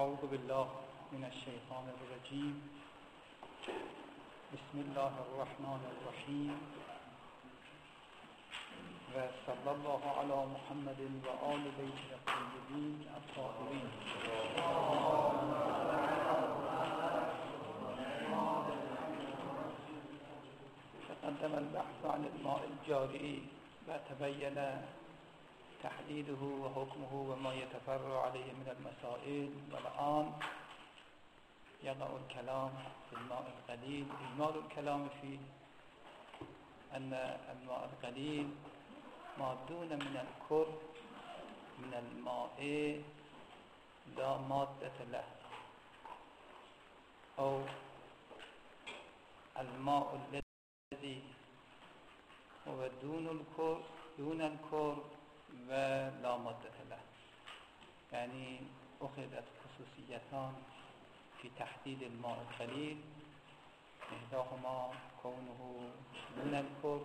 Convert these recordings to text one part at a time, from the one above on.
أعوذ بالله من الشيطان الرجيم. بسم الله الرحمن الرحيم. وصلى الله على محمد وآل بيته الطيبين الطاهرين. تقدم البحث عن الماء الجاري وتبين تحديده وحكمه وما يتفرع عليه من المسائل. والآن يقع الكلام في الماء القليل. إجمال الكلام فيه أن الماء القليل ما دون من الكر من الماء لا مادة له، أو الماء الذي هو دون الكر ولا مادة له، يعني أخذت خصوصيتان في تحديد الماء القليل، إحداهما كونه دون الكر،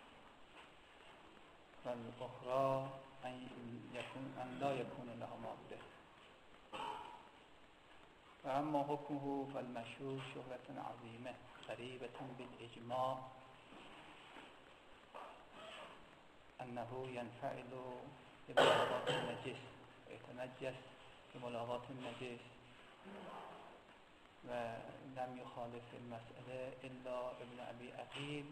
والأخرى أن لا يكون لها مادة. فأما حكمه فالمشهور شهرة عظيمة قريبة بالإجماع أنه ينفعل بملاقات النجس ويتنجس بملاقات النجس، ولم يخالف المسألة إلا ابن أبي عقيل،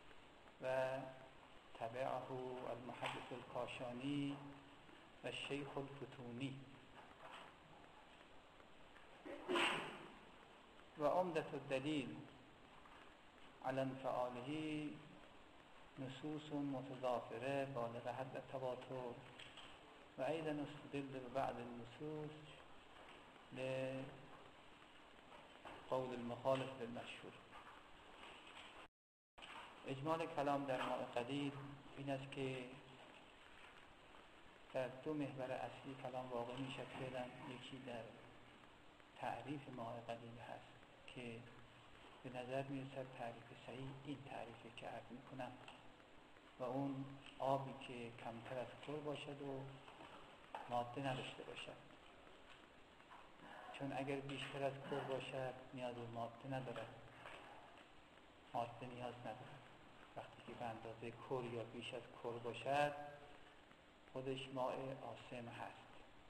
وتبعه المحدث الكاشاني والشيخ الفتوني. وعمدة الدليل على انفعاله نصوص متضافرة بالغ حد التواتر، وأيضا استدل ببعض النصوص لقول المخالف للمشهور. اجمال کلام در ماء قلیل این است که در دو محور اصلی کلام واقع می شود. یکی در تعریف ماء قلیل هست که به نظر می رسد تعریف صحیح این تعریفی که عرض می کنم، و اون آبی که کمتر از کر باشد و ماده نداشته باشد، چون اگر بیشتر از کر باشد نیاز به ماده ندارد، ماده نیاز ندارد. وقتی که به اندازه کر یا بیش از کر باشد خودش ماء آسم هست.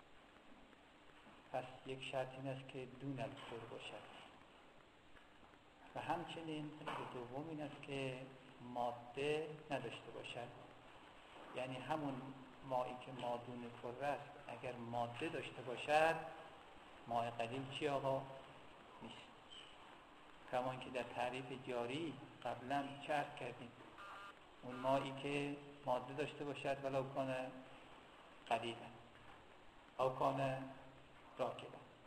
پس یک شرط این است که دون الکر باشد، و همچنین دوم این است که ماده نداشته باشد. یعنی همون مایی که مادون کر است اگر ماده داشته باشد ماء قلیل چی آقا؟ نیست. کمان که در تعریف جاری قبلا چه عرض کردیم؟ اون مایی که ماده داشته باشد ولو کان قلیلا او کان راکدا.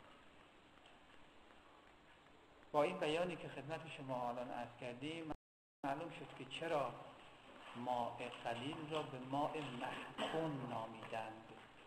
با این بیانی که خدمت شما الان عرض کردیم معلوم شد که چرا ماء قلیل را به ماء محقون نامیدند.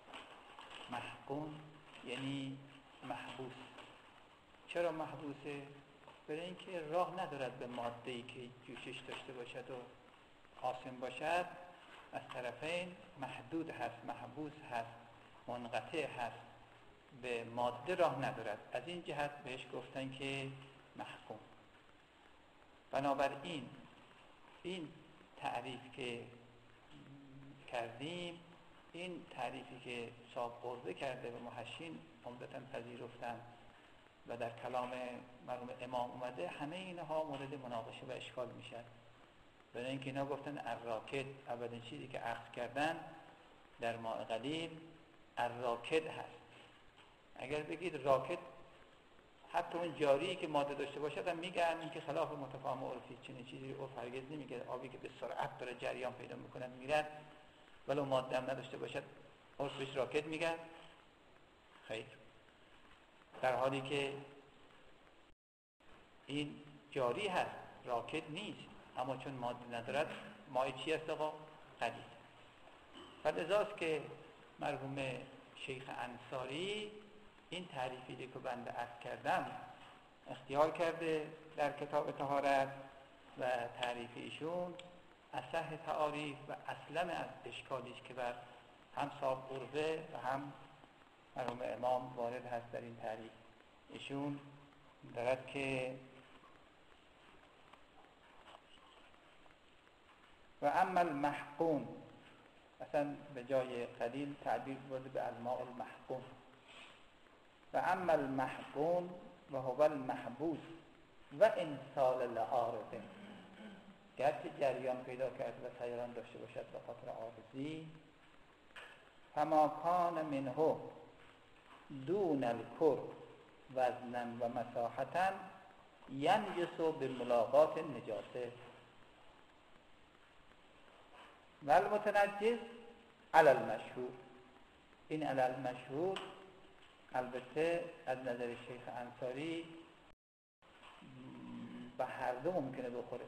محقون یعنی محبوس. چرا محبوسه؟ برای اینکه راه ندارد به ماده‌ای که جوشش داشته باشد و آسم باشد، از طرفین محدود هست، محبوس هست، منقطع هست، به ماده راه ندارد. از این جهت بهش گفتن که محکوم. بنابراین این تعریف که کردیم، این تعریفی که صاحب قرضه کرده و محشین عمدتاً پذیرفتن و در کلام مرحوم امام اومده، همه اینها مورد مناقشه و اشکال میشن. برای اینکه اینا گفتن الراکد، اولین چیزی که عقد کردن در ماء قلیل الراکد هست. اگر بگید راکد، حتی اون جاری که ماده داشته باشد هم میگن این که خلاف متفاهم عرفی، چنین چیزی عرف هرگز نمیگه. آبی که به سرعت داره جریان پیدا میکنه میرن ولو ماده هم نداشته باشد عرف بهش راکد میگن. خیر، در حالی که این جاری هست، راکد نیست، اما چون ماده ندارد ماء چی است آقا؟ قلیل. فلذاست که مرحوم شیخ انصاری این تعریفی که بنده عرض کردم اختیار کرده در کتاب طهارت، و تعریف ایشون اصح تعاریف و اسلم از اشکالیش که بر هم صاحب قربه و هم مرحوم امام وارد هست در این تعریف. ایشون دارد که و اما المحقون، مثلا به جای قلیل تعبیر برده به الماء المحقون. و اما المحقون و هو المحبوس و انسال لعارض، گرچه جریان پیدا کرد و سیران داشته باشد به خاطر عارضی، فما کان منه دون الکر وزنا و مساحتا ینجس به ملاقات نجاسه و المتنجس علی المشهور. این علی المشهور البته از نظر شیخ انصاری به هر دو ممکنه بخوره،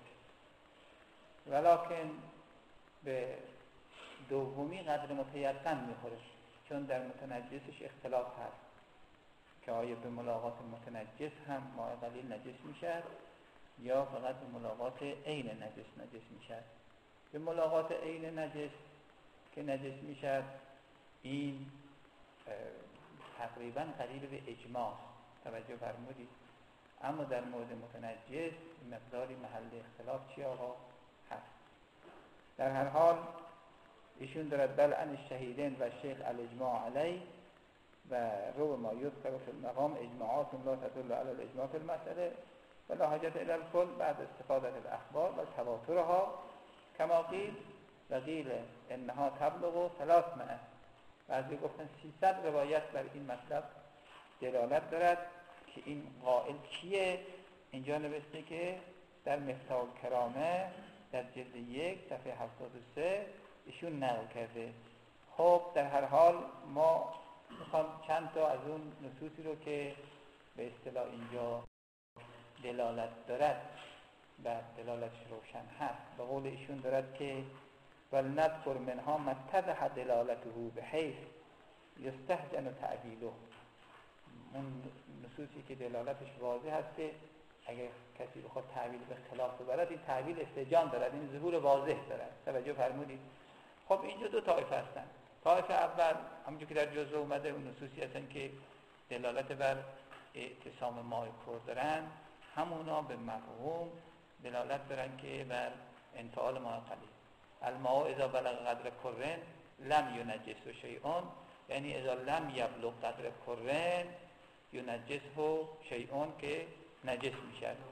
ولکن به دومی قدر متیقن میخوره، چون در متنجسش اختلاف هست که آیا به ملاقات متنجس هم ماء قلیل نجس میشد یا فقط به ملاقات عین نجس میشد. به ملاقات عین نجس که نجس میشد این تقریبا قریب به اجماع، توجه فرمودید. اما در مورد متنجس مقداری محل اختلاف چی آقا هست. در هر حال ایشون دارد بل عن الشهیدین و شیخ الاجماع علی و رو ما یذکر فی المقام اجماعات لا تدل علی الاجماع فی المسأله ولا حاجت الی الکل بعد استفاده الاخبار و تواترها کما قیل و قیل انها تبلغ 300. بعضی گفتن 300 روایت بر این مطلب دلالت دارد که این قائل کیه. اینجا نوشته که در مفتاح الکرامه در جلد 1 صفحه 73 ایشون نقل کرده. خب در هر حال ما میخوام چند تا از اون نصوصی رو که به اصطلاح اینجا دلالت دارد و دلالتش روشن هست، به قول ایشون دارد که ولنذکر منها ما اتضح دلالته بحیث یستهجن تعبیله. اون نصوصی که دلالتش واضح هست اگر کسی بخواد تعبیل به خلاف ببرد، این تعبیل استهجان دارد، این ظهور واضح دارد. توجه فرمودید. خب اینجا دو طایفه هستن. طایفه اول همونجور که در جزء اومده اون نصوصی هستن که دلالت بر اعتصام ماء کر دارن، همونا به مفهوم دلالت دارن که بر انتقال ماء قلیل. الماء اذا بلغ قدر کرن لم ینجسه شیء، یعنی اذا لم یبلغ قدر کرن ینجسه شیء که نجس میشه. این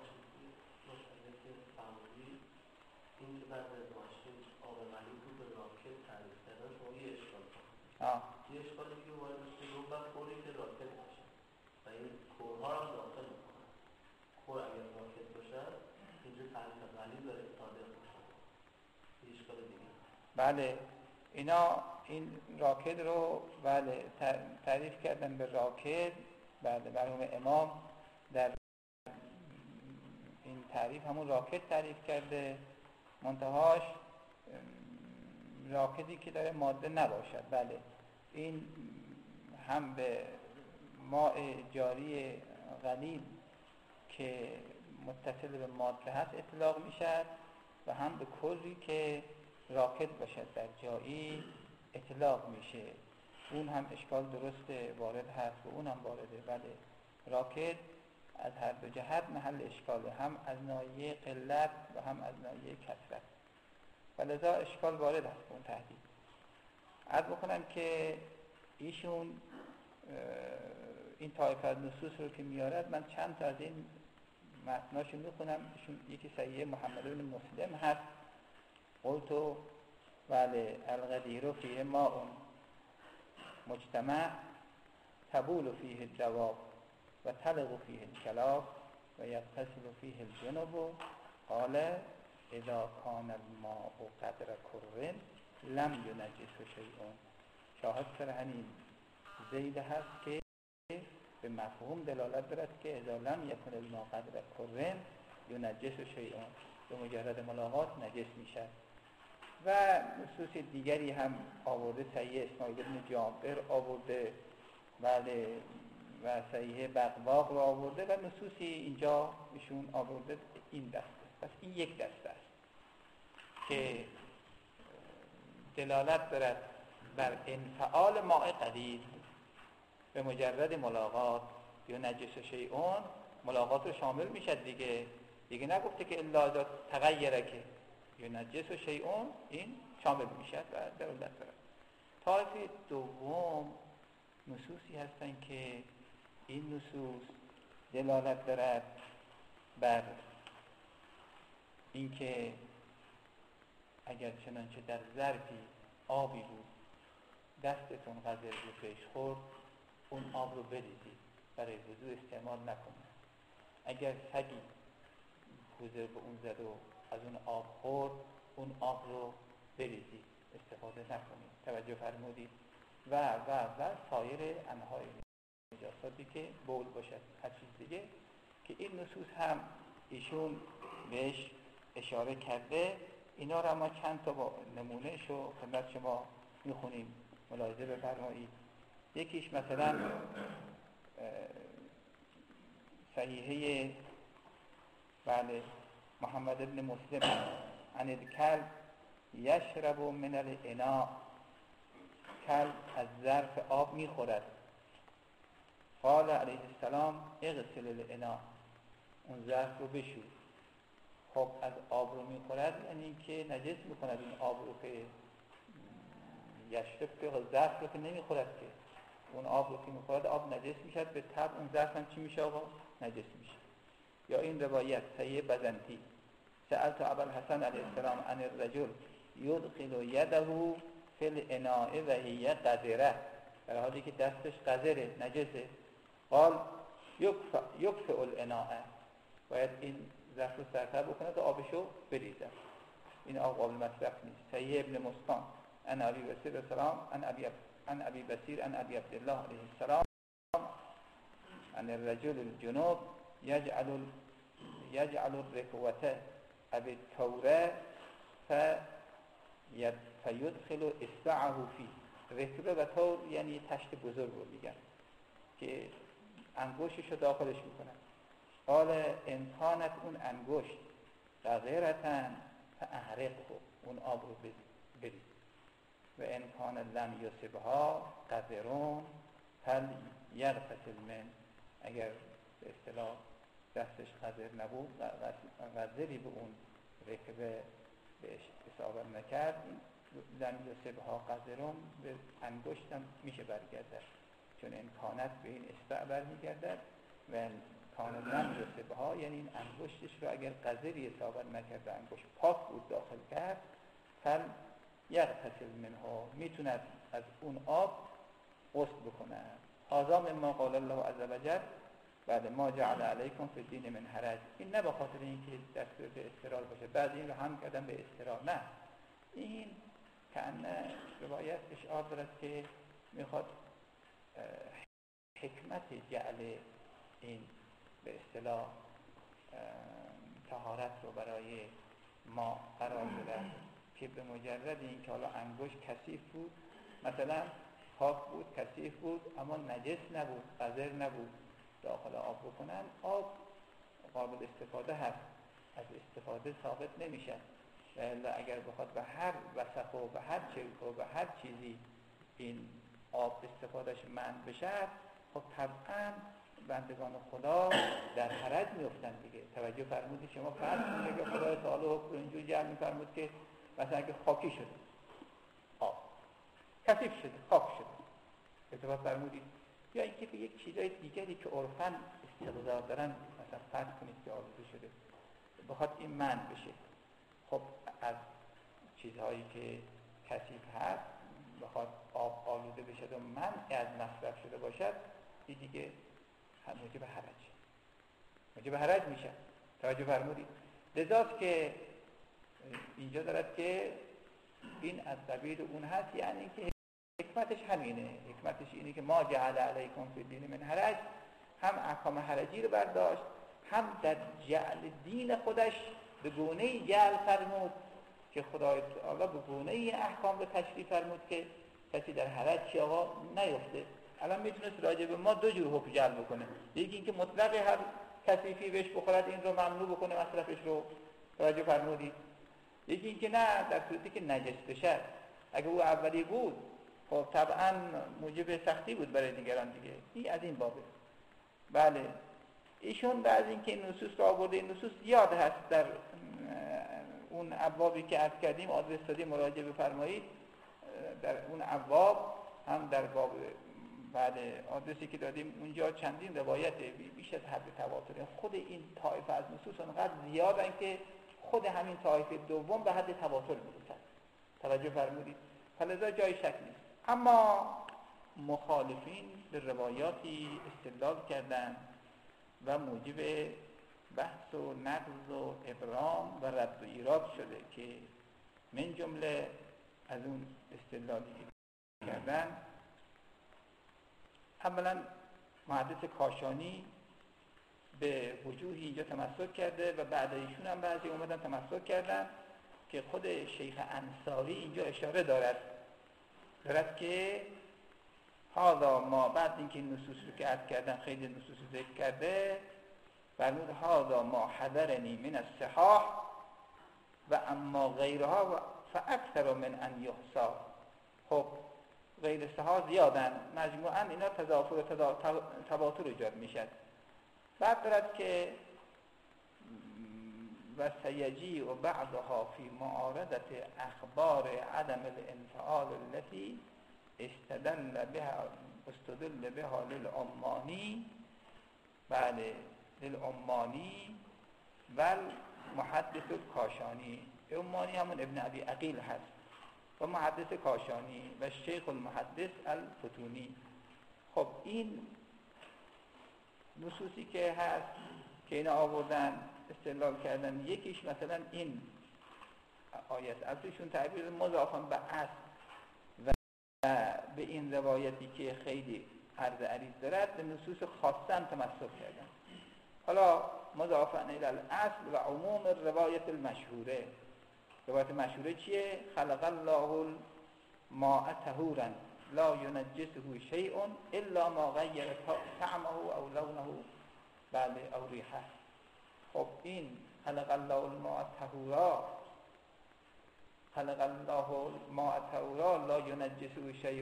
که بعد از ماشین آب ملیک رو به راکت تعریف کردن شما یه اشکال کنید. یه اشکالی که وارد میشه رو بعد خوری که راکت باشه و این کورها هم داخل میکنن. کور اگر راکت باشه اینجا تعریف قلیل و صادق باشه. یه اشکال دیگه. بله اینا این راکت رو بله تعریف کردن به راکت. بله مرحوم امام در این تعریف همون راکت تعریف کرده، منتهاش راکتی که داره ماده نباشد. بله این هم به ماء جاری قلیل که متصل به ماده هست اطلاق میشد و هم به کلی که راکت باشد در جایی اطلاق میشه. اون هم اشکال درسته وارد هست و اون هم وارده. بله راکت از هر دو جهت محل اشکاله، هم از ناحیه قلت و هم از ناحیه کثرت، ولذا اشکال وارد هست اون تهدید. عرض بکنم که ایشون این طایفه از نصوص رو که میارد، من چند تا از این متناشو میخونم. ایشون یکی صحیح محمد بن مسلم هست. قلتو بله الغدیر فیه ماء مجتمع تبول فیه الدواب و تلغ فیه الکلاف و یغتسل فیه الجنب. قال اذا کان الماء قدر کرن لم ینجسه شیء. شاهد سر همین زید هست که به مفهوم دلالت دارد که اذا لم یکن الماء قدر کرن ینجسه شیء، به مجرد ملاقات نجس میشد. و نصوص دیگری هم آورده. صحیح اسماعیل بن جابر آورده بله و صحیح بغباق رو آورده و نصوصی اینجا ایشون آورده. این دسته پس این یک دسته است که دلالت دارد بر انفعال ماء قلیل به مجرد ملاقات یا نجس شیئون ملاقات رو شامل میشه دیگه نگفته که الا اذا تغیره که یا نجس شیئون این شامل میشه و دولت داره. طایفه دوم نصوصی هستن که این نصوص دلالت دارد بر اینکه اگر چنانچه در ظرفی آبی بود دستتون قذر رو پیش خورد اون آب رو بریزید، برای وضو استعمال نکنید. اگر سگی گوزه به اون زد و از اون آب خورد اون آب رو بریزید، استفاده نکنید. توجه فرمودید؟ و سایر انواع نجاساتی که بول باشد هر چیز دیگه که این نصوص هم ایشون بهش اشاره کرده. اینا رو ما چند تا با نمونهش رو خدمت شما میخونیم، ملاحظه بفرمایید. یکیش مثلا صحیحه بله محمد ابن مسلم عن الکلب یشرب من الاناء، کلب از ظرف آب میخورد. قال علیه السلام اغسل الاناء، اون ظرف رو بشور. خب از آب رو میخورد یعنی که نجس میکند این آب رو که یشرب که ظرف رو که نمیخورد که اون آب رو که میخورد آب نجس میشد، به طبع اون ظرف هم چی میشه آقا؟ نجس میشه. یا این روایت صحیح بزنتی سألت ابا الحسن علیه السلام عن الرجل یدخل یده فی الاناء و هی قذره، در حالی که دستش قذره نجسه. قال یکفئ الاناء، باید این ظرف رو سرتر بکنه تا آبشو بریزه. این آب قابل مصرف نیست. صحیح ابن مسکان عن ابی بصیر السلام عن ابی بصیر عن ابی عبدالله علیه السلام عن الرجل الجنوب یجعل الرکوته ابی التوره فیدخل اصبعه فی. رکوه و تور یعنی تشت بزرگ رو میگن که انگشتشو داخلش میکنن. قال امکانت اون انگشت غیرتن فاحرقه، اون آب رو بریز. و امکان لم یصبها قذرون فلیغتسل من، اگر به اصطلاح دستش قذر نبود قذری به اون رکبه بهش اصابت نکرد، لم یصبها قذرون به انگشتم میشه برگردد، چون امکانت به این اصبع برمیگردد و امکان لم یصبها یعنی این انگشتش رو اگر قذری اصابت نکرد انگشت پاک بود داخل کرد یغتسل منها، میتوند از اون آب غسل بکنه. هذا مما قال الله عز وجل بعد ما جعل علیکم فی الدین من حرج. این نه به خاطر اینکه دستور به استقرار باشه، بعد این رو هم کردن به استقرار، نه، این کأنه روایت اشعار دارد که میخواد حکمت جعل این به اصطلاح طهارت رو برای ما قرار بده که به مجرد این که حالا انگشت کثیف بود، مثلا پاک بود کثیف بود اما نجس نبود، قذر نبود، داخل آب بکنن، آب قابل استفاده هست، از استفاده ثابت نمیشه. و اگر بخواد به هر وسخ و به هر چرک و به هر چیزی این آب استفادهش منع بشه، خب طبعا بندگان خدا در حرج میفتن دیگه. توجه فرمودید شما فرض کنید که خدای تعالی حکم اینجور جمع میفرمود که مثلا اگه خاکی شده آب کثیف شده خاک شده، اتفاق فرمودید، یا اینکه به یک چیزای دیگری که عرفاً استقرار دارن، مثلا فرض کنید که آلوده شده بخواد این منع بشه، خب از چیزهایی که کثیف هست بخواد آب آلوده بشه و منع از مصرف شده باشد، این دیگه موجب حرج میشه. توجه فرمودید؟ لذاست که اینجا دارد که این از قبیل اون هست، یعنی که حکمتش همینه، حکمتش اینه که ما جعل علیکم فی الدین من حرج، هم احکام حرجی رو برداشت، هم در جعل دین خودش به گونه‌ای جعل فرمود که خدای تعالی به گونه‌ای احکام رو تشریع فرمود که کسی در حرج چی آقا نیفته. الان میتونست راجع به ما دو جور حکم جعل بکنه، یکی اینکه مطلق هر کثیفی بهش بخورد این رو ممنوع بکنه مصرفش رو، توجه فرمودید، یکی اینکه نه، در صورتی که نجس بشه، اگه او اولی بود خب طبعا موجب سختی بود برای دیگران دیگه. این از این بابه. بله ایشون بعد اینکه این نصوص رو آورده، این نصوص زیاد هست در اون ابوابی که عرض کردیم، آدرس دادیم مراجعه بفرمایید. در اون ابواب هم در باب بعد آدرسی که دادیم اونجا چندین روایت بیش از حد تواتر. خود این طایفه از نصوص اونقدر زیادن که خود همین طایفه دوم به حد تواتر میرسن. توجه فرمودید؟ فلذا جای شک نیست. اما مخالفین به روایاتی استدلال کردن و موجب بحث و نقض و ابرام و رد و ایراد شده که من جمله از اون استدلالی کردن، اولا محدث کاشانی به وجوهی اینجا تمسک کرده و بعد ایشون هم بعضی اومدن تمسک کردن که خود شیخ انصاری اینجا اشاره دارد که هذا ما، بعد اینکه این نصوص رو که عرض کردن خیلی نصوص ذکر کرده، فرمود هذا ما حضرنی من الصحاح و اما غیرها فاکثر من ان یحصى. خب غیر صحاح زیادن، مجموعاً اینا تضافر و تواتر ایجاد میشد. بعد دارد که و سیجی و بعضها فی معارضت اخبار عدم الانفعال التي استدل بها للعمانی، بله للعمانی و محدث کاشانی. عمانی همون ابن ابی عقیل هست و محدث کاشانی و شیخ المحدث الفتونی. خب این نصوصی که هست که اینا آوردن استدلال کردن، یکیش مثلا این آیت اصلشون تعبیر مضافا به اصل و به این روایتی که خیلی عرض عریض دارد به نصوص خاصه هم تمسک کردن. حالا مضافا الی الاصل و عموم روایت المشهوره. روایت مشهوره چیه؟ خلق الله الماء طهورا لا ينجسه شيء الا ما غیر طعمه او لونه بله او ریحه. خب این خلق الله الماء طهورا، خلق الله الماء طهورا لا ينجسه شيء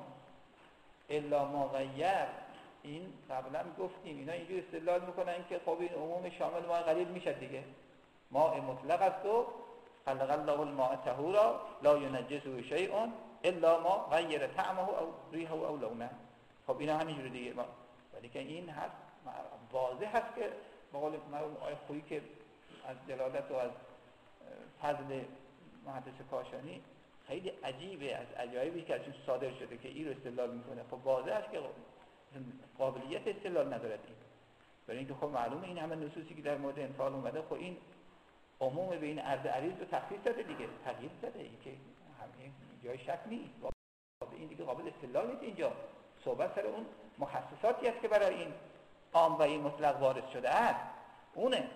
الا ما غیر، این قبلا گفتیم اینا اینجور استدلال میکنن که خب این عموم شامل ماء قلیل میشه دیگه، ماء مطلق است و خلق الله الماء طهورا لا ينجسه شيء الا ما غیر طعمه او ریحه او لونه. خب اینا همینجوری دیگه، ولی که این هست واضح هست که به قول مرحوم آقای خویی که از جلالت و از فضل محدث کاشانی خیلی عجیبه، از عجایبی که ازش صادر شده که این رو استدلال میکنه. خب واضح است که قابلیت استدلال ندارد این، برای اینکه خب معلومه این همه نصوصی که در مورد انفعال اومده خب این عموم به این عرض عریض رو تخصیص داده دیگه، تغییر داده، این که همه جای شک نیست. این دیگه قابل استدلال نیست. اینجا صحبت سر اون مخصصاتی است که برای این عام و این مطلق وارد شده است، اونه.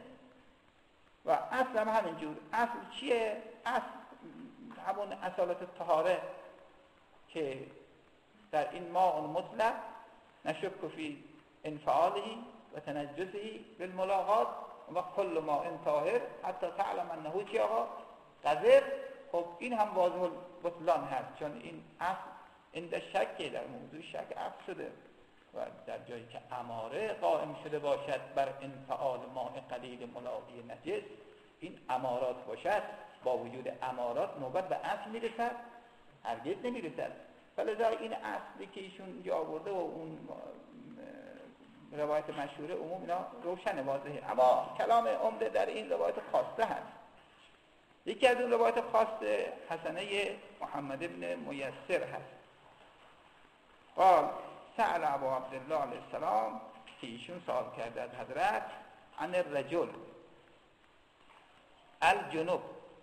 و اصل هم همینجور. اصل چیه؟ اصل همون اصالت طهاره که در این ماء مطلق نشک فی انفعالی و تنجسی بالملاقات و کل ماء طاهر حتی تعلم انه چی آقا؟ قذر. خب این هم واضح بطلان هست، چون این اصل این در شکه، در موضوع شک اصل شده و در جایی که اماره قائم شده باشد بر انفعال ماء قلیل ملاقی نجس، این امارات باشد، با وجود امارات نوبت به اصل میرسد؟ هرگز نمیرسد. فلذا این اصلی که ایشون اینجا آورده و اون روایت مشهوره عموم اینا روشن واضحه، اما کلام عمده در این روایت خاصه هست. یکی از اون روایت خاصه حسنه محمد ابن میسر هست. قال سأل ابو عبدالله علیه السلام، که ایشون سوال کرده از حضرت، عن الرجل الجنوب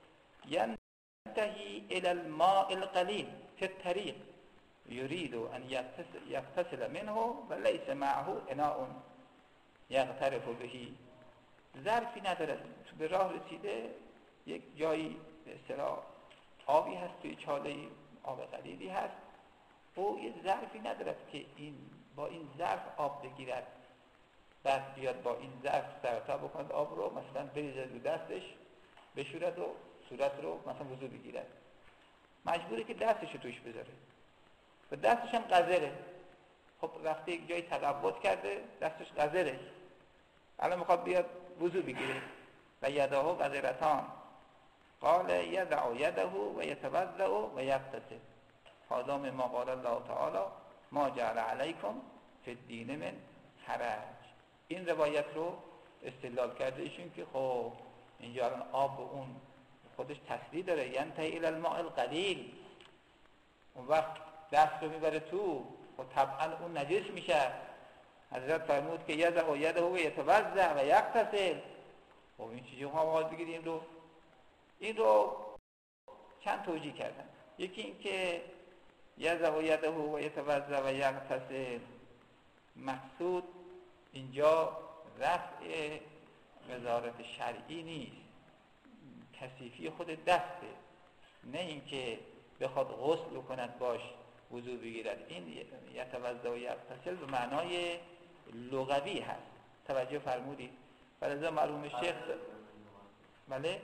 ينتهي الى الماء القليل في الطريق يريد ان يغتسل منه وليس معه اناء يغترف به. ظرفی نداره، به راه رسیده، یک جایی به اصطلاح آبی هست، توی چاله آب قلیلی هست، او یه ظرفی ندارد که این با این ظرف آب بگیرد، بعد بیاد با این ظرف سرتا بکند آب رو مثلا بریزد رو دستش بشورد و صورت رو مثلا وضو بگیرد، مجبوره که دستش رو توش بذاره. و دستش هم قذره. خب رفته یک جایی تقبض کرده، دستش قذره، الان میخواد بیاد وضو بگیره. و یده قذرتان قال یدع یده و یتوضأ و یغتسل هذا مما قال الله تعالی ما جعل علیکم فی الدین من حرج. این روایت رو استدلال کرده ایشون که خب اینجا الان آب و اون خودش تصریح داره، ینتهی الی الماء القلیل، اون وقت دست رو میبره تو و طبعا اون نجس میشه. حضرت فرمود که یدع یده و یتوضأ و یغتسل. خب این چیزی ما باید بگیریم این رو چند توجیه کردن. یکی این که یدع یده و یتوضأ و یغتسل مقصود اینجا رفع وزارت شرعی نیست، کثیفی خود دسته، نه اینکه بخواد غسل کند باش وضو بگیرد. این یتوضأ و یغتسل به معنای لغوی هست، توجه فرمودید. فلذا مرحوم شیخ بله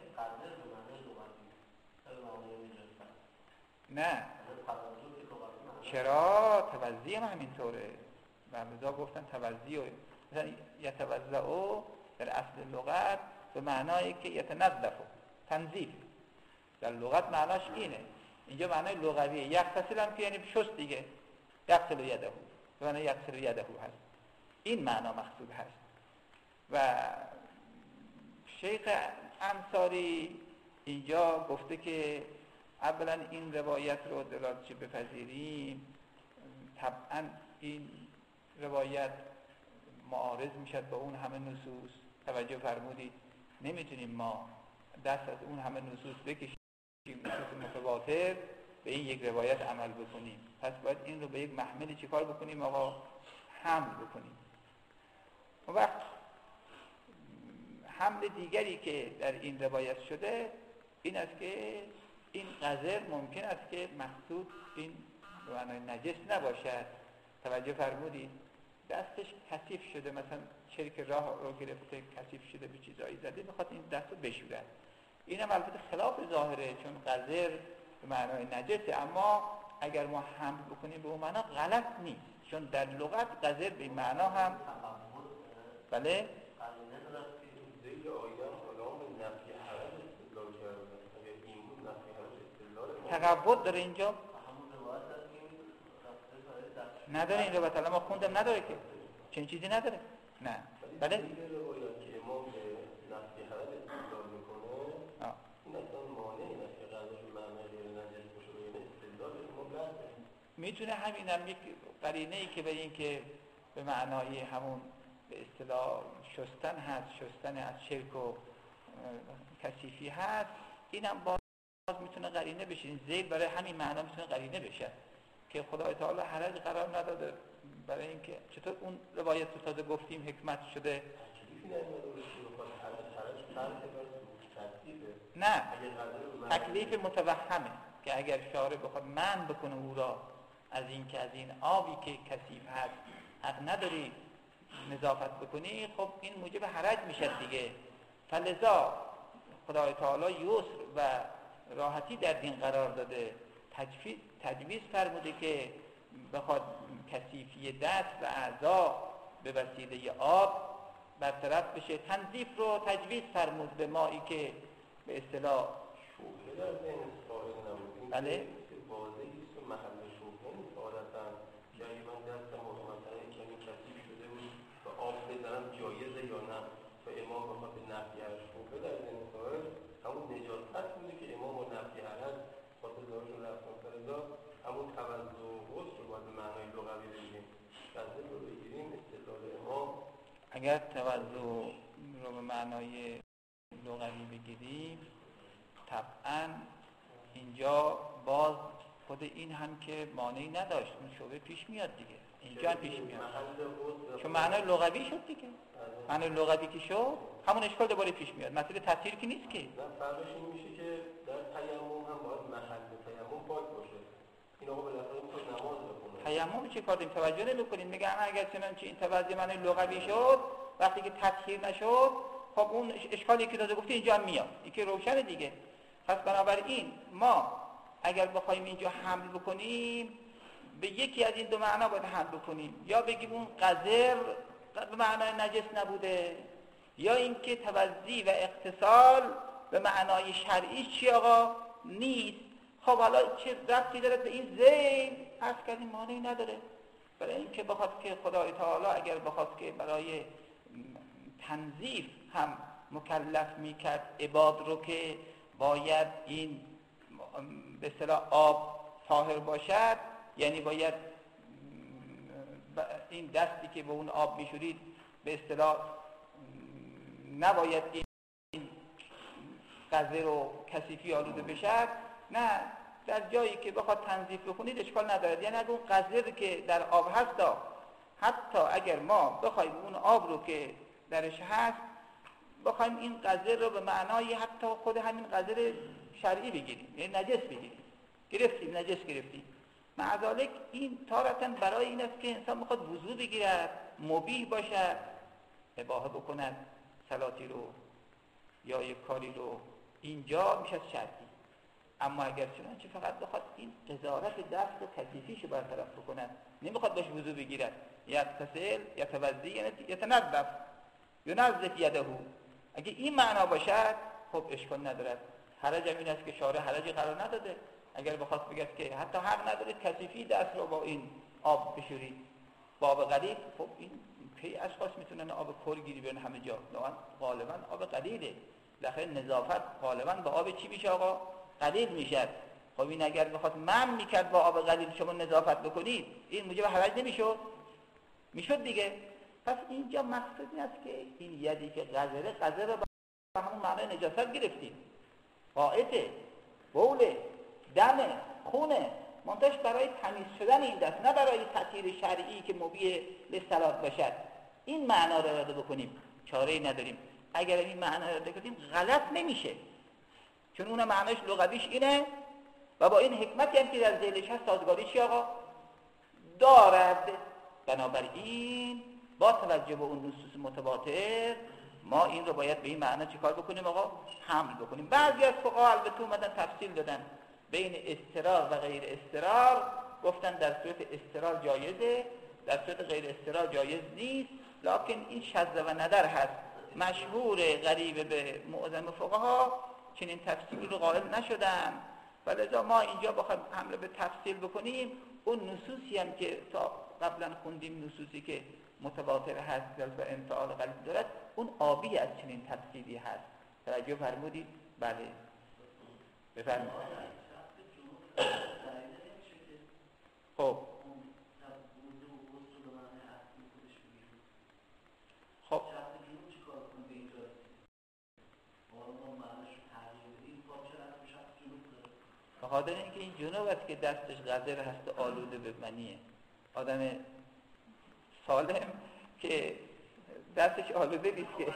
نه چرا توضیح هم همینطوره، بعضا گفتن توضیح مثلا یتوضأ در اصل لغت به معنایی که یتنظف، تنظیف در لغت معناش اینه، اینجا معنای لغویه. یغتسل هم که یعنی شست دیگه، یغسل یده به معنای یغسل یده هست، این معنا مقصود هست. و شیخ انصاری اینجا گفته که اولا این روایت رو دلالتش بپذیریم، طبعا این روایت معارض میشد با اون همه نصوص. توجه فرمودید نمیتونیم ما دست از اون همه نصوص بکشیم، نصوص متواتر به این یک روایت عمل بکنیم. پس باید این رو به یک محملی چیکار بکنیم آقا؟ حمل بکنیم. اون وقت حمل دیگری که در این روایت شده این است که این قذر ممکن است که مقصود این به معنای نجس نباشد. توجه فرمودید دستش کثیف شده، مثلا چرک راه رو گرفته کثیف شده به چیزایی زده، میخواد این دست رو بشورد. این هم البته خلاف ظاهره چون قذر به معنای نجسه، اما اگر ما حمل بکنیم به اون معنا غلط نیست، چون در لغت قذر به این معنا هم بله تقبض داره اینجا نداره. این روایت ما خوندم نداره که چنین چیزی نداره. نه بله این امام به نفی حرج استدلال میکنه این اصلا مانع این است که قضاش معنی غیر نجس باشه و این استدلال امام لازمه. میتونه همینم یک قرینه ای که به این که به معنای همون به اصطلاح شستن هست، شستن از شرک و کثیفی هست، اینم باز میتونه قرینه بشه. این زید برای همین معنا میتونه قرینه بشه که خدای تعالی حرج قرار نداده برای اینکه چطور اون روایت رو تازه گفتیم حکمت شده. نه تکلیف متوهمه که اگر شارع بخواد منع بکنه او را از این که از این آبی که کثیف هست حق نداری نظافت بکنی، خب این موجب حرج میشه دیگه. فلذا خدای تعالی یسر و راحتی در دین قرار داده، تجویز فرموده که بخواد کثیفی دست و اعضا به وسیله آب برطرف بشه. تنظیف رو تجویز فرمود به مایی که به اصطلاح شوخه در ذهن سائل نبود. بله واضحی است و محل شوخه نیست عادتا که اگه من دستم مثلا کمی کثیف شده بود و آب بزنم جایزه یا نه و امام بخواد به نفی از شوخه در ذهن سائل همون نجاست بوده که امام و نفی حرج خاطر دارش رو رفتن فردا همون توضع و غسل رو باید به معنای لغوی بگیم. قضیه رو بگیریم استدلال امام اگر توضع رو به معنای لغوی بگیریم طبعا اینجا باز خود این هم که مانعی نداشت، اون شعبه پیش میاد دیگه، اینجا هم پیش میاد چون معنای لغوی شد دیگه. معنای لغوی که شد همون اشکال دوباره پیش میاد، مسئله تفسیر که نیست که. نه فرقش این میشه که در تیمم هم باید محل تیمم پاک باشه. این آقا بالاخره میخواد نماز بخونه. تیمم چه کار داریم؟ توجه نمی‌کنیم. میگن اگر چنانچه این توضیح معنای لغوی شد وقتی که تطهیر نشد خب اون اشکالی که داده گفتی اینجا هم میاد، این که روشن دیگه. پس بنابراین ما اگر بخوایم اینجا حمل بکنیم به یکی از این دو معنا باید حمل بکنیم، یا بگیم اون قذر به معنای نجس نبوده، یا اینکه توزیع و اغتسال به معنای شرعی چی آقا نیست. خب حالا چه ربطی داره به این ذیل؟ عرض کردیم مانعی نداره، برای اینکه بخواد که خدای تعالی اگر بخواد که برای تنظیف هم مکلف میکرد عباد رو که باید این به اصطلاح آب طاهر باشد، یعنی باید این دستی که به اون آب میشورید به اصطلاح نباید این قذر و کثیفی آلوده بشد، نه در جایی که بخواد تنظیف بکنید اشکال نداره. یعنی اگر اون قذر که در آب هست حتی اگر ما بخوایم اون آب رو که درش هست بخوایم این قذر رو به معنای حتی خود همین قذر شرعی بگیریم، یعنی نجس بگیریم، گرفتیم نجس گرفتیم، معذالک این تارتاً برای این است که انسان بخواد وضو بگیرد، مبیح باشد، اباحه بکند صلاتی رو یا یک کاری رو، اینجا میشه شرعی. اما اگر چنانچه فقط بخواد این قذارت دست و کثیفیشو برطرف بکند، نمیخواد باش وضو بگیرد، یغتسل یتوضا یتنظف ینظف یده، اگه این معنا باشد خب اشکال ندارد. حرج این است که شارع حرجی قرار نداده، اگر بخواد بگه که حتی حق ندارید کثیفی دست رو با این آب بشورید با آب قلیل، خب این کی اشخاص میتونن آب کل گیری بیان همه جا؟ غالبا آب قلیله، بالاخره نظافت غالبا با آب چی میشه آقا؟ قلیل میشد. خب این اگر بخواد منع میکرد با آب قلیل شما نظافت بکنید، این موجب حرج نمیشد؟ میشد دیگه. پس اینجا مقصد این است که این یدی که قذر رو به همون معنای نجاست گرفتیم، غائطه، بوله، دمه، خونه، منتش برای تمیز شدن این دست، نه برای تطهیر شرعی که مبیح للصلات باشد. این معنا رو اراده بکنیم، چاره‌ای نداریم. اگر این معنا رو اراده کنیم غلط نمیشه، چون اون معناش لغویش اینه و با این حکمتی هم که در ذیلش هست سازگاری چی آقا دارد. بنابراین با توجه به اون نصوص متواتر ما این رو باید به این معنا چیکار بکنیم آقا؟ حمل بکنیم. بعضی از فقها البته اومدن تفصیل دادن بین اضطرار و غیر اضطرار، گفتن در صورت اضطرار جایزه، در صورت غیر اضطرار جایز نیست، لکن این شذ و ندر هست. مشهور غریب به معظم فقها چنین تفصیلی رو قائل نشدن، ولذا ما اینجا بخوایم حمله به تفصیل بکنیم اون نصوصی هم که تا قبلا خوندیم، نصوصی که متواتر هست و انفعال قلبی دارد، اون آبی از چنین تفصیلی هست. توجه فرمودید؟ بله بفرمایید. خب خب بخاطر اینکه این جنوب است که دستش قذر هست آلوده به منیه. آدم سالم که دستش آلوده نیست که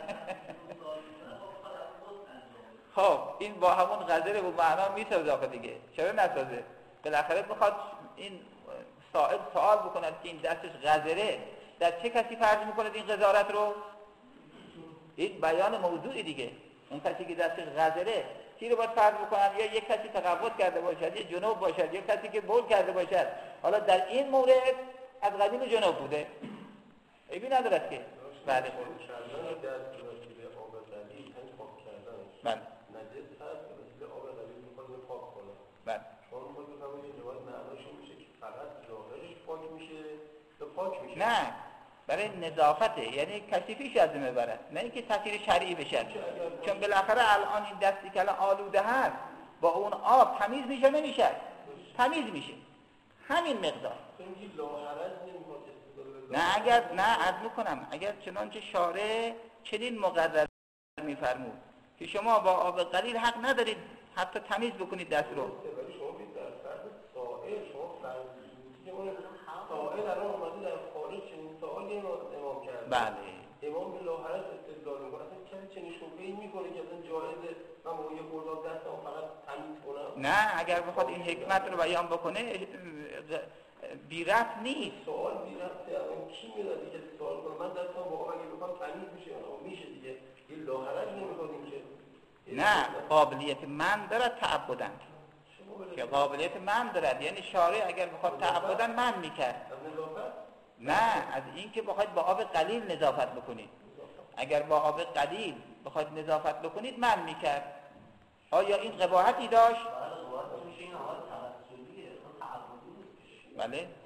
خب این با همون قذر و معنا میسازه آخه دیگه، چرا نسازه؟ بالاخره میخواد این سائل سوال بکند که این دستش قذره، در چه کسی فرض میکند این قذارت رو؟ این بیان موضوعی دیگه. اون کسی که دستش قذره کی رو باید فرض بکنن؟ یا یک کسی تقوت کرده باشد، یا جنوب باشد، یا کسی که بول کرده باشد. حالا در این مورد از قدیم جنوب بوده، عیبی ندارد که. بله دست به آب قلیل پاک کردنش بله نجس هست که مثل آب قلیل میخواد پاک کنه. بله شما میخواد بفهمید این روایت معناش میشه که فقط ظاهرش پاک میشه یا پاک میشه؟ نه، برای نظافته، یعنی کثیفیش از این میبرد، نه اینکه تطهیر شرعی بشه. چون بالاخره الان این دستی که الان آلوده هست با اون آب تمیز میشه نمیشه؟ تمیز میشه همین مقدار. نه اگر نه عرض میکنم اگر چنانچه شارع چنین مقرر میفرمود که شما با آب قلیل حق ندارید حتی تمیز بکنید دست رو. بله امام به لاحرت استدلال میکنه، اصلا چنین شبهه‌ای میکنه که اصلا جایزه من با یه خرداد دستم فقط تمیز کنم؟ نه، اگر بخواد این حکمت رو بیان بکنه بی رفت نیست. سوال بی رفته، کی میاد دیگه سوال کنه من دستم با آب اگه بخوام تمیز میشه یا میشه دیگه؟ این لاحرت نمیکنیم که. نه، قابلیت من دارد تعبدن. شما که قابلیت منع دارد. یعنی شارع اگر بخواد تعبداً منع میکرد. نه، از این که بخواید با آب قلیل نظافت بکنید. اگر با آب قلیل بخواید نظافت بکنید منع میکرد. آیا این قباحتی داشت؟ بله.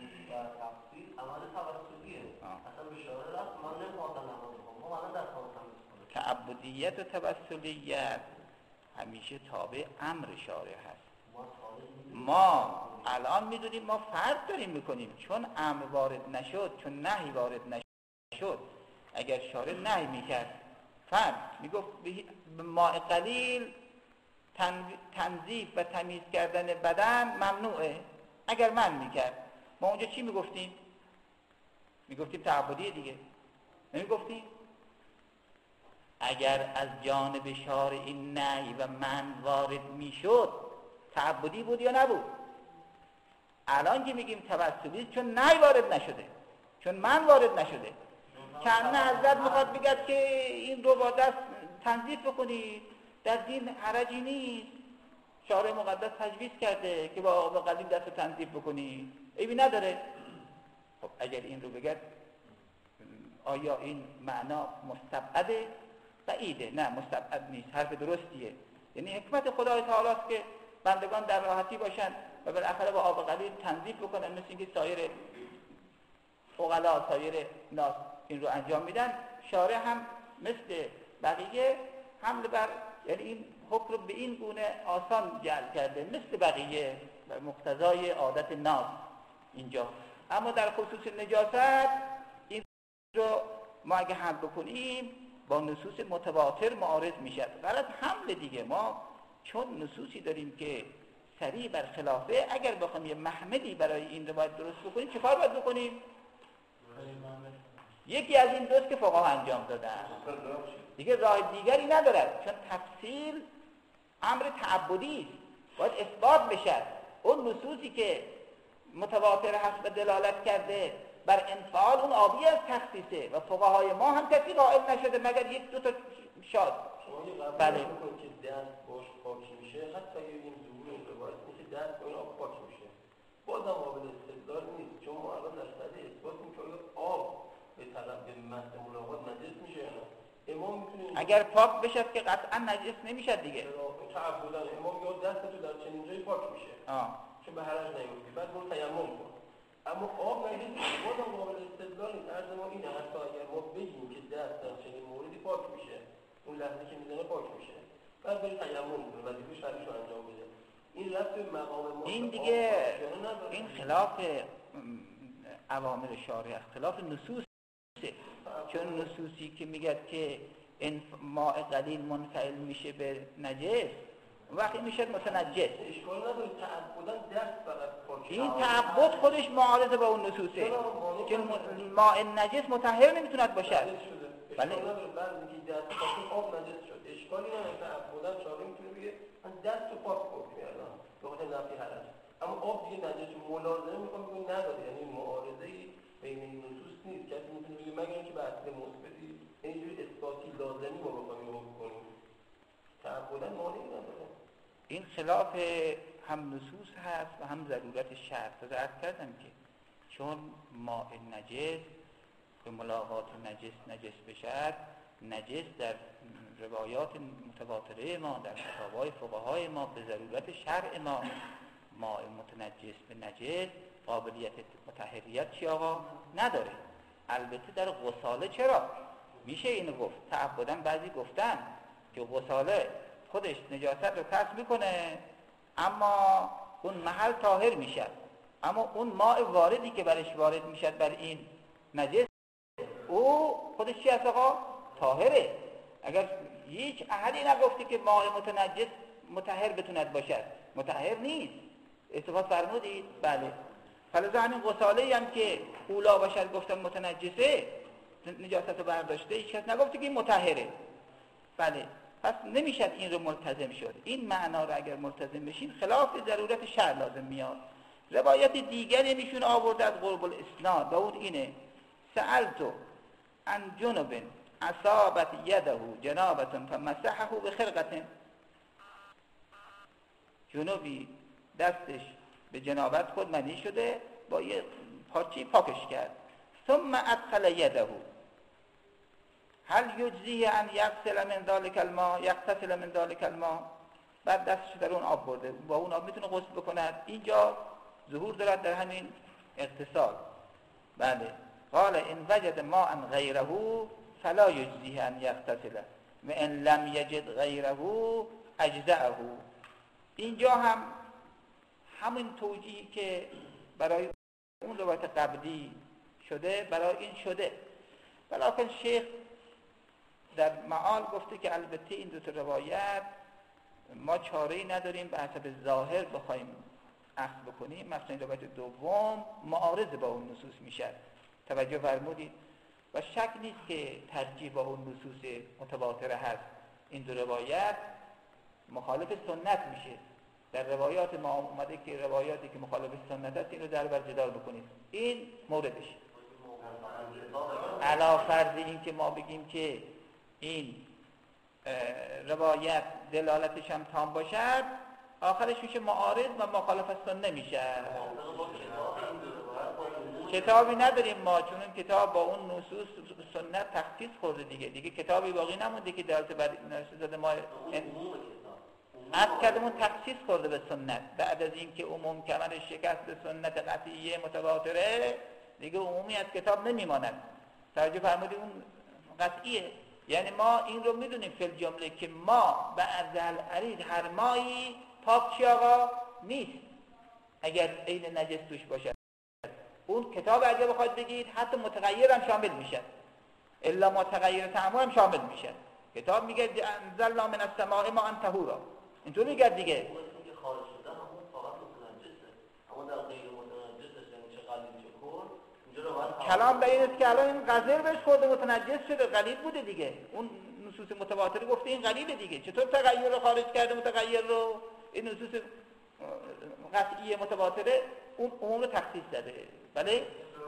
تعبدیت و توسلیت همیشه تابع امر شارع هست. ما الان میدونیم ما فرض داریم میکنیم چون امر وارد نشد، چون نهی وارد نشد. اگر شارع نهی میکرد فرض میگفت به ماء قلیل تنظیف و تمیز کردن بدن ممنوعه، اگر من میکرد ما اونجا چی میگفتیم؟ میگفتیم تعبدیه دیگه، نمیگفتیم؟ اگر از جانب شارع این نهی و من وارد میشد تعبدی بود یا نبود؟ الان که میگیم توسلی چون نهی وارد نشده، چون من وارد نشده. کنه حضرت میخواد بگد که این رو با دست تنظیف بکنید، در دین حرجی نیست، شارع مقدس تجویز کرده که با آب قلیل دست رو تنظیف بکنید، عیبی نداره. خب اگر این رو بگد آیا این معنا مستبعده؟ بعیده. نه مستبعد نیست، حرف درستیه. یعنی حکمت خدای تعالی است که بندگان در راحتی باشن و بالاخره با آب قلیل تنظیف بکنن، مثل اینکه سایر فقلا سایر ناس این رو انجام میدن. شارع هم مثل بقیه حمل بر، یعنی این حکم رو به این گونه آسان جعل کرده مثل بقیه بر مقتضای عادت ناس اینجا. اما در خصوص نجاست این رو ما اگه حمل بکنیم با نصوص متواتر معارض میشد. غلط حمل دیگه، ما چون نصوصی داریم که سریع بر خلافه، اگر بخوایم یه محمدی برای این روایت درست بکنیم چه کار باید بکنیم؟ یکی از این دوست که فقها انجام دادن دیگه راه دیگری ندارد، چون تفصیل امر تعبدی است، باید اثبات بشد. اون نصوصی که متواتر هست و دلالت کرده بر انفعال اون آبی از تخصیصه و فقهای ما هم کسی قائل نشده مگر یک دو تا شاد. بله که دست باش پاک میشه، حتی این ظهور این روایت که دست با این آب پاک میشه بازم قابل استدلال نیست، چون ما الان در صدد اثبات می‌کنیم آب به طلب به محض ملاقات نجس میشه. امام میتونه اگر پاک بشد که قطعا نجس نمیشد دیگه. تعبداً امام یا دستتو در چنین جایی پاک میشه چون به حرج نیفتی، بعد اون تیمم کن. اما آب نجس بازم قابل استدلال نیست. عرض ما اینه حتی اگر ما بگیم که دست در چنین موردی پاک میشه، اون لحظه که میزنه پاک میشه، بعد بری تیمم کنه و دیگه شرعیشو انجام بده، این رفت به مقام ما این دیگه این خلاف اوامر شارع، خلاف نصوص. چون نصوصی که میگه که این ماء قلیل منفعل میشه به نجس، وقتی میشه متنجس. اشکال نداره تعبداً دست فقط پاک. این تعبد خودش معارضه با اون نصوصه که ماء نجس مطهر نمیتوند باشد. بله. اشکال نداره بعد میگی دست پاک آب نجس شد، اشکالی نداره. تعبداً شارع میتونه بگه من دست پاک کردم به خاطر نفی حرج، اما آب دیگه نجس ملازمه میخوام بگم نداره. یعنی معارضه‌ای بین این نصوص نیست. کسی میتونه بگه مگر اینکه به اصل مثبتی اینجوری اثباتی لازمی ما بخوایم حکم کنیم، تعبداً مانعی نداره. این خلاف هم نصوص هست و هم ضرورت شرع. تا عرض کردم که چون ماء نجس به ملاقات نجس بشد، نجس در روایات متواتره ما در فتاوای فقهای ما به ضرورت شرع ما، ماء متنجس به نجس قابلیت مطهریت چی آقا؟ نداره. البته در غساله چرا؟ میشه اینو گفت. تعبداً بعضی گفتن که غساله خودش نجاست رو کسب میکنه اما اون محل طاهر میشه، اما اون ماء واردی که برش وارد میشد بر این نجس او خودش چی هست آقا؟ طاهره. اگر هیچ احدی نگفتی که ماء متنجس مطهر بتوند باشد، مطهر نیست. استفاده فرمودید؟ بله. فلذا همین غساله هم که اولا بشر گفتن متنجسه، نجاست رو برداشته، هیچ کس نگفته که این مطهره. بله. پس نمیشد این رو ملتزم شد. این معنا رو اگر ملتزم بشین خلاف ضرورت شرع لازم میاد. روایت دیگری میشون آورده از قرب الاسناد و اون اینه: سألتو عن جنب اصابت یده جنابة فمسحه بخرقة. جنوبی دستش به جنابت خود منی شده، با یه پارچه پاکش کرد. ثم ادخل یده هل یجزیه ان یغسل من ذلک الماء یغتسل من ذلک الماء، بعد دستش در اون آب برده، با اون آب میتونه غسل بکند. اینجا ظهور دارد در همین اغتسال. بله. قال ان وجد ماء غیره فلا یجزیه ان یغتسل و ان لم یجد غیره اجزأه. اینجا هم همین توجیهی که برای اون روایت قبلی شده برای این شده، ولیکن شیخ در معال گفته که البته این دو تا روایت ما چاره‌ای نداریم به حسب ظاهر بخوایم اخذ بکنیم، مثلا روایت دوم معارض با اون نصوص میشه. توجه فرمودید؟ و شک نیست که ترجیح با اون نصوص متواتره هست. این دو روایت مخالف سنت میشه. در روایات ما اومده که روایاتی که مخالف سنت هست این رو در بر جدال بکنید. این موردش. علاوه بر این که ما بگیم که این روایت دلالتش هم تام باشد، آخرش میشه معارض و مخالف سنت نمیشه. کتابی نداریم ما، چون این کتاب با اون نصوص سنت تخصیص خورده دیگه کتابی باقی نمونده که دلالت بر نصوص ما عرض کردمون تخصیص خورده به سنت. بعد از این که عموم کمر شکست به سنت قطعیه متواتره، دیگه عمومی از کتاب نمیماند. توجه فرمودید؟ اون قطعیه. یعنی ما این رو میدونیم فی الجمله که ما بعد العرید هر مایی پاک چی آقا نیست اگر عین نجس توش باشه. اون کتاب اگه بخواید بگید حتی متغیر هم شامل میشه، الا متغیر تعامل هم شامل میشه. کتاب میگه انزلنا من السماء ماء طهورا، اینطور میگه دیگه. اون که خارج شده همون فقط متنجسه، اما در غیر متنجسش یعنی چه قلیل چه کل، اینجا رو باید کلام به این است که الان این غزل بهش خورده متنجس شده، قلیل بوده دیگه. اون نصوص متواتر گفته این قلیله دیگه. چطور تغییر رو خارج کرده متغیر رو؟ این نصوص قطعی متواتره اون عموم رو تخصیص داده. بله؟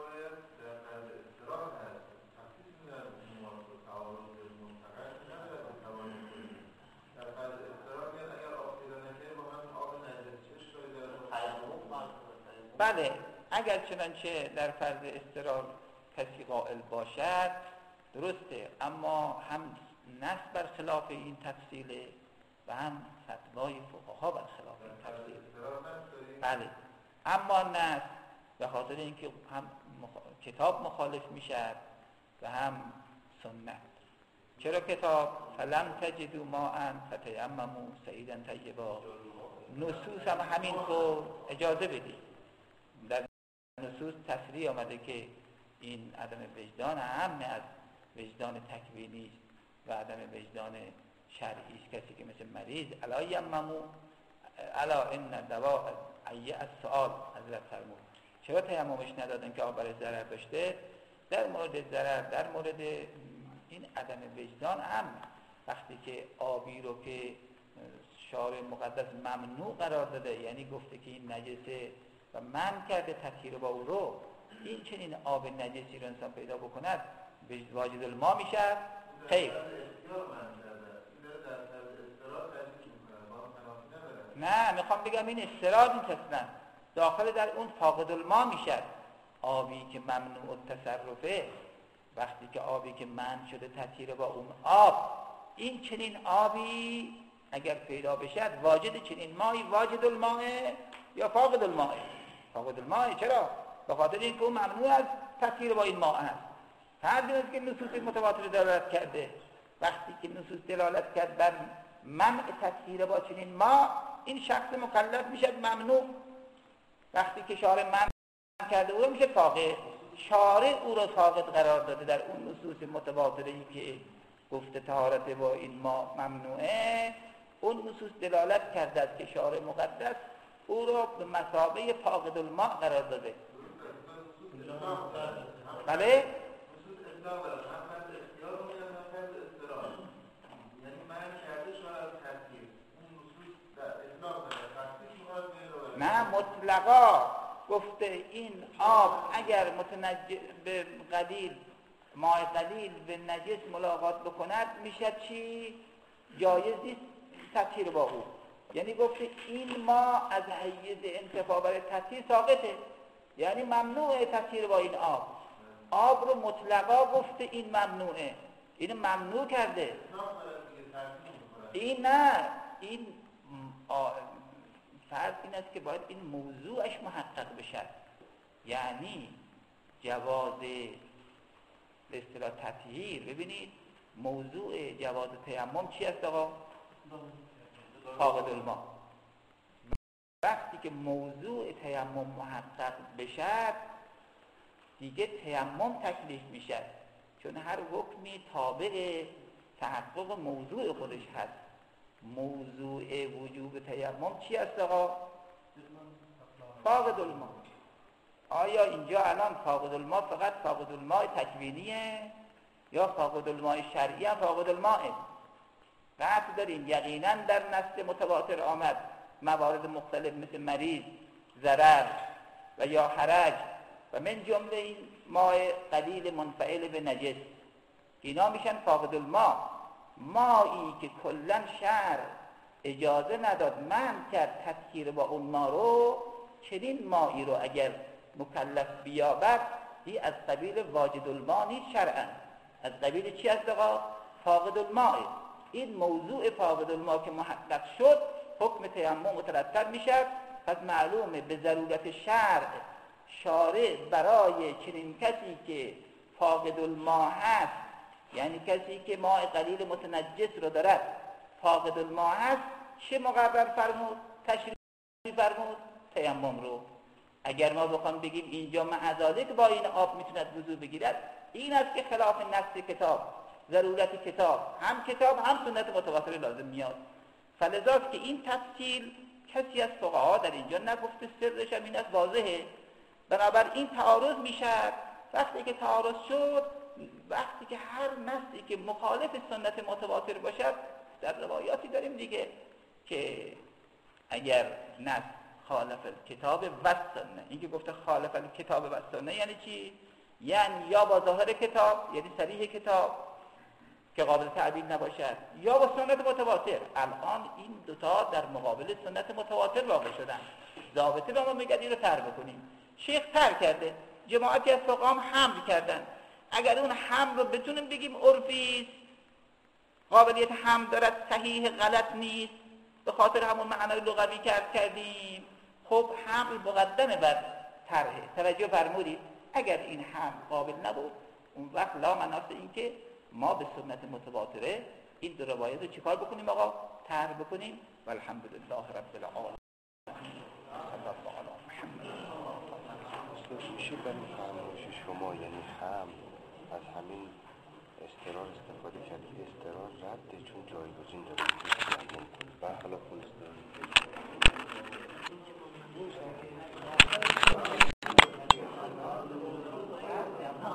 بله، اگر چنانچه در فرض اضطرار کسی قائل باشد درسته، اما هم نص بر خلاف این تفصیله و هم فتوای فقها بر خلاف این تفصیل. بله، اما نص به خاطر اینکه هم کتاب مخالف میشه و هم سنت. چرا کتاب فلم تجدوا ماء فتیمموا صعیدا طیبا، نصوص هم همین رو اجازه بدید. در نصوص تصریح آمده که این عدم وجدان اهم از وجدان تکوینی و عدم وجدان شرعی است. کسی که مثل مریض الا یممو الا ان دواء ای السؤال حضرت فرمود. چرا تیممش ندادن که آب برای ضرر داشته؟ در مورد ضرر، در مورد این عدم وجدان هم وقتی که آبی رو که شارع مقدس ممنوع قرار داده، یعنی گفته که این نجسه و منع کرده تطهیر با او رو، این چنین آب نجسی رو انسان پیدا بکند واجد الماء میشه. خیر، نه میخوام بگم این استراد نیست اصلا، داخل در اون فاقد الماء میشه. آبی که ممنوع التصرفه، وقتی که آبی که منع شده تطهیر با اون آب، این چنین آبی اگر پیدا بشد واجد چنین مایی واجد الماء یا فاقد الماء؟ فاقد الماء. چرا؟ به خاطر اینکه اون ممنوع از تطهیر با این ماء است. هر جایی که نصوص متواتر دلالت کرده، وقتی که نصوص دلالت کرد بر منع تطهیر با چنین ماء، این شخص مکلف میشه ممنوع. وقتی که شارع منع کرده او رو میشه فاقد. شارع او رو فاقد قرار داده در اون نصوص متواتری که گفته طهارت با این ماء ممنوعه. اون نصوص دلالت کرده است که شارع مقدس او رو به مثابه فاقد الماء قرار داده. بله؟ نه مطلقا گفته این آب اگر به قلیل ماء قلیل به نجس ملاقات بکند میشه چی؟ جایز نیست تطهیر با او. یعنی گفته این ما از حیز انتفاع برای تطهیر ساقطه، یعنی ممنوعه تطهیر با این آب رو مطلقا گفته این ممنوعه، اینو ممنوع کرده. این نه، این فرض این است که باید این موضوعش محقق بشد، یعنی جواز به اصطلاح تطهیر. ببینید موضوع جواز تیمم چی است آقا؟ فاقد الماء. وقتی که موضوع تیمم محقق بشد دیگه تیمم تکلیف میشد، چون هر حکمی تابع تحقق موضوع خودش هست. موضوع وجوب تیمم چی است آقا؟ فاقد الماء. آیا اینجا الان فاقد الماء فقط فاقد الماء تکوینیه یا فاقد الماء شرعی هم فاقد الماء؟ قطع داریم یقینا در نص متواتر آمد موارد مختلف مثل مریض، ضرر و یا حرج و من جمله این ماء قلیل منفعل به نجس، اینا میشن فاقد الماء. مایی که کلا شرع اجازه نداد منع کرد تطهیر با اون ما رو، چنین مایی رو اگر مکلف بیابد این از قبیل واجد الماء نیست شرعا. از قبیل چی است آقا؟ فاقد الماء. این موضوع فاقد الماء که محقق شد حکم تیمم مترتب میشد. پس معلومه به ضرورت شارع برای چنین کسی که فاقد الماء هست، یعنی کسی که ماء قلیل متنجس رو دارد فاقد الماء هست، چه مقرر فرمود؟ تشریع فرمود تیمم رو. اگر ما بخوام بگیم اینجا معذالک با این آب میتوند وضو بگیرد، این است که خلاف نص کتاب، ضرورت کتاب، هم کتاب هم سنت متواتر لازم میاد. فلذاست که این تفصیل کسی از فقها در اینجا نگفته، سرش هم این است واضحه. بنابراین تعارض میشد. وقتی که تعارض شد، وقتی که هر نصی که مخالف سنت متواتر باشد، در روایاتی داریم دیگه که اگر نص خالف کتاب و سنت، این که گفته خالف کتاب و سنت یعنی چی؟ یعنی یا با ظاهر کتاب، یعنی صریح کتاب که قابل تعبیل نباشد، یا با سنت متواتر. الان این دوتا در مقابل سنت متواتر واقع شدن. ضابطه به ما میگه این رو ترک بکنیم. شیخ ترک کرده، جماعتی از فقها هم حمل کردن. اگر اون حمل رو بتونیم بگیم عرفی قابلیت حمل دارد، صحیح غلط نیست، به خاطر همون معنای لغوی کردیم، خب حمل مقدمه بر طرحه. توجه فرمودید؟ اگر این حمل قابل نبود، اون وقت لا مناس این که ما به سنت متواتره این دو روایت رو چیکار بکنیم آقا؟ طرح بکنیم. و الحمدلله رب العالمین. میشه برای فرمایش شما یعنی هم از همین استقرار استفاده کرد؟ استقرار رده چون جایگزین داره برخلاف اون استقرار